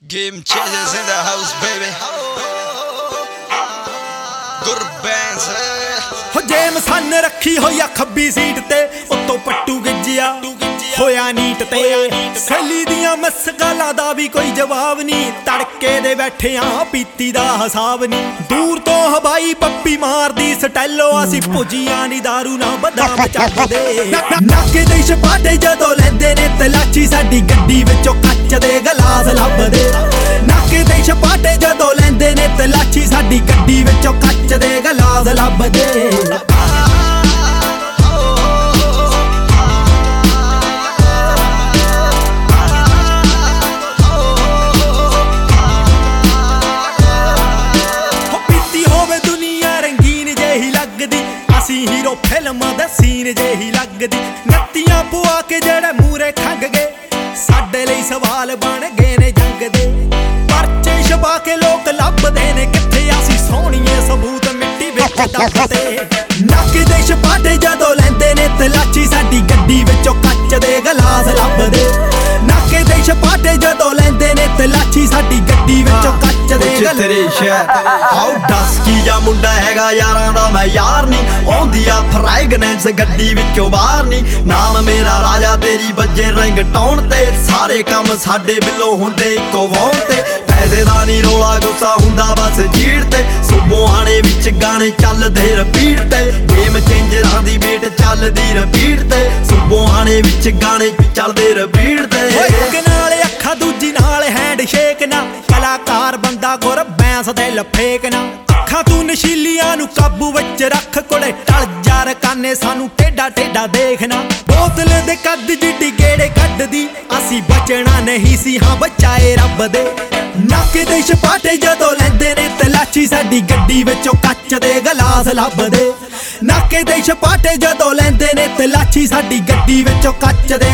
Game changers in the house, baby. Gurbands ਹੋ ਜੇਮ ਸੰਨ ਰੱਖੀ ਹੋਈ ਆ ਖੱਬੀ ਸੀਟ ਤੇ ਉੱਤੋਂ ਪੱਟੂ ਗਿੱਜਿਆ ਹੋਇਆ ਨੀਟ ਤੇ ਸੈਲੀ ਦੀਆਂ ਮਸਗਾਲਾਂ ਦਾ ਵੀ ਕੋਈ ਜਵਾਬ ਨਹੀਂ ਤੜਕੇ ਦੇ ਬੈਠੇ ਆ ਪੀਤੀ ਦਾ ਹਿਸਾਬ ਨਹੀਂ ਦੂਰ ਤੋਂ ਹਵਾਈ ਪੱਪੀ ਮਾਰਦੀ ਸਟੈਲੋ ਅਸੀਂ ਭੁਜੀਆਂ ਨੀ ਦਾਰੂ ਨਾ ਬਦਾਮ ਚੱਕਦੇ ਨਾਕੇ ਦੇ ਛਪਾਟੇ ਜਦੋਂ ਲੈਂਦੇ ਨੇ ਤਲਾਚੀ ਸਾਡੀ ਗੱਡੀ ਵਿੱਚੋਂ ਕੱਚ ਦੇ ਗਲਾਸ ਲੱਭਦੇ ਨਾਕੇ ਦੇ ਛਪਾਟੇ ਜਦੋਂ ਲੈਂਦੇ ਨੇ ਤਲਾਚੀ ਸਾਡੀ ਗੱਡੀ ਵਿੱਚੋਂ ਕੱਚ ਦੇ ਗਲਾਸ ਲੱਭਦੇ ਹੀਰੋ ਫਿਲਮ ਦਾ ਸੀਨ ਜਿਹੀ ਲੱਗਦੀ ਨੱਤੀਆਂ ਪੁਆ ਕੇ ਜਿਹੜੇ ਮੂਰੇ ਖੰਗ ਗਏ ਸਾਡੇ ਲਈ ਸਵਾਲ ਬਣ ਗਏ ਨੇ ਜੰਗ ਦੇ ਪਰਚੇ ਛਪਾ ਕੇ ਲੋਕ ਲੱਭਦੇ ਨੇ ਕਿੱਥੇ ਅਸੀਂ ਸੋਹਣੀਏ ਸਬੂਤ ਮਿੱਟੀ ਵਿੱਚ ਦੱਬਦੇ ਨੱਕ ਦੇ ਛਪਾਟੇ ਜਦੋਂ ਲੈਂਦੇ ਨੇ ਤਲਾਚੀ ਸਾਡੀ ਗੱਡੀ ਵਿੱਚੋਂ ਕੱਚ ਦੇ ਗਲਾਸ ਲੱਭਦੇ ਨੱਕ ਦੇ ਛਪਾਟੇ ਜਦੋਂ ਲੈਂਦੇ ਨੇ ਤਲਾਚੀ ਸਾਡੀ ਗੱਡੀ ਵਿੱਚੋਂ ਕੱਚ ਦੇ ਗਲਾਸ ਆਉ ਦੱਸ ਕੀ ਜਾ ਮੁੰਡਾ ਹੈਗਾ ਯਾਰਾਂ ਦਾ ਮੈਂ ਯਾਰ ਨਹੀਂ ਆਉਂਦੀ ਆ ਫ੍ਰੈਗਨੈਂਸ ਗੱਡੀ ਵਿੱਚੋਂ ਬਾਹਰ ਨਹੀਂ ਨਾਮ ਮੇਰਾ ਰਾਜਾ ਤੇਰੀ ਵੱਜੇ ਰਿੰਗ ਟਾਉਣ ਤੇ ਸਾਰੇ ਕੰਮ ਸਾਡੇ ਬਿੱਲੋਂ ਹੁੰਦੇ ਇੱਕੋ ਵਾਉਣ ਤੇ ਪੈਸੇ ਦਾ ਨਹੀਂ ਰੋਲਾ ਗੁੱਸਾ ਹੁੰਦਾ ਬਸ ਜੀੜ ਤੇ ਸੁਬੋਹਾਣੇ ਵਿੱਚ ਗਾਣੇ ਚੱਲਦੇ ਰਿਪੀਟ ਤੇ ਗੇਮ ਚੇਂਜਰਾਂ ਦੀ ਵੇਟ ਚੱਲਦੀ ਰਿਪੀਟ ਤੇ ਸੁਬੋਹਾਣੇ ਵਿੱਚ ਗਾਣੇ ਚੱਲਦੇ ਰਿਪੀਟ ਤੇ ਇੱਕ ਨਾਲ ਅੱਖਾਂ ਦੂਜੀ ਨਾਲ ਹੈਂਡ ਸ਼ੇਕ ਨਾ ਕਲਾਕਾਰ ਬੰਦਾ ਗੁਰ ਬੈਂਸ ਦੇ ਲਫੇਕ ਨਾ ਅੱਖਾਂ ਤੂੰ ਨਸ਼ੀਲੀਆਂ ਨੂੰ ਕਾਬੂ ਵਿੱਚ ਰੱਖ ਕੋਲੇ ਟਲ ਯਾਰ ਕਾਨੇ ਸਾਨੂੰ ਟੇਡਾ ਟੇਡਾ ਦੇਖਣਾ ਬੋਤਲ ਦੇ ਕੱਦ ਜਿੱਡੀ ਗੇੜੇ ਕੱਢਦੀ ਅਸੀਂ ਬਚਣਾ ਨਹੀਂ ਸੀ ਹਾਂ ਬਚਾਏ ਰੱਬ ਦੇ ਨੱਕ ਦੇ ਛਪਾਟੇ ਜਦੋਂ ਲੈਂਦੇ ਨੇ ਤਲਾਚੀ ਸਾਡੀ ਗੱਡੀ ਵਿੱਚੋਂ ਕੱਚ ਦੇ ਗਲਾਸ ਲੱਭਦੇ ਨੱਕ ਦੇ ਛਪਾਟੇ ਜਦੋਂ ਲੈਂਦੇ ਨੇ ਤਲਾਚੀ ਸਾਡੀ ਗੱਡੀ ਵਿੱਚੋਂ ਕੱਚ ਦੇ